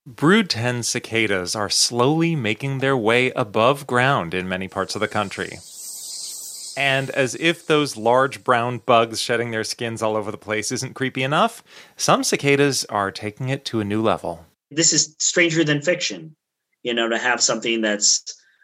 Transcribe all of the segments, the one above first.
Brood 10 cicadas are slowly making their way above ground in many parts of the country. And as if those large brown bugs shedding their skins all over the place isn't creepy enough, some cicadas are taking it to a new level. This is stranger than fiction, to have something that's,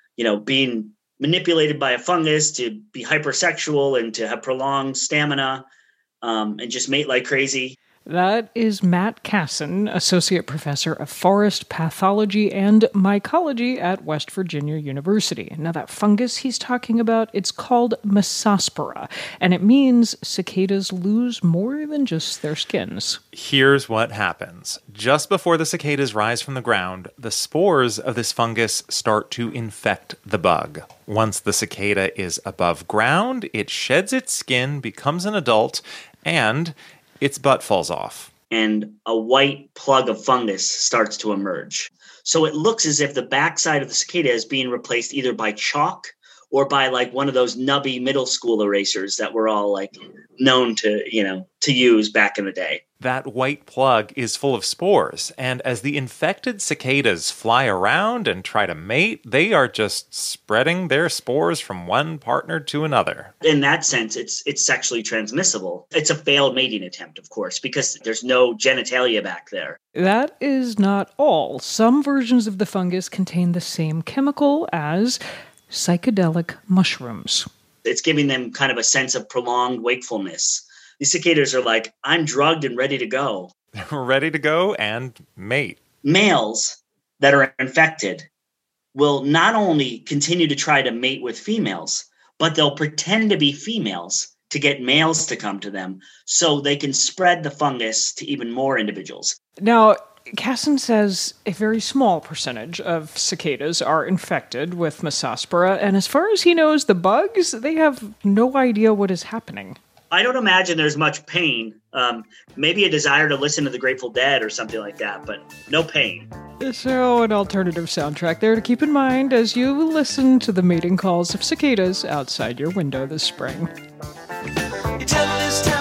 being manipulated by a fungus to be hypersexual and to have prolonged stamina and just mate like crazy. That is Matt Casson, Associate Professor of Forest Pathology and Mycology at West Virginia University. Now, that fungus he's talking about, it's called Mesospora, and it means cicadas lose more than just their skins. Here's what happens. Just before the cicadas rise from the ground, the spores of this fungus start to infect the bug. Once the cicada is above ground, it sheds its skin, becomes an adult, and its butt falls off. And a white plug of fungus starts to emerge. So it looks as if the backside of the cicada is being replaced either by chalk or by like one of those nubby middle school erasers that we're all like known to use back in the day. That white plug is full of spores, and as the infected cicadas fly around and try to mate, they are just spreading their spores from one partner to another. In that sense, it's sexually transmissible. It's a failed mating attempt, of course, because there's no genitalia back there. That is not all. Some versions of the fungus contain the same chemical as psychedelic mushrooms. It's giving them kind of a sense of prolonged wakefulness. These cicadas are like, I'm drugged and ready to go. Ready to go and mate. Males that are infected will not only continue to try to mate with females, but they'll pretend to be females to get males to come to them so they can spread the fungus to even more individuals. Now, Casson says a very small percentage of cicadas are infected with Mesospora, and as far as he knows, the bugs, they have no idea what is happening. I don't imagine there's much pain. Maybe a desire to listen to the Grateful Dead or something like that, but no pain. So, an alternative soundtrack there to keep in mind as you listen to the mating calls of cicadas outside your window this spring. You tell this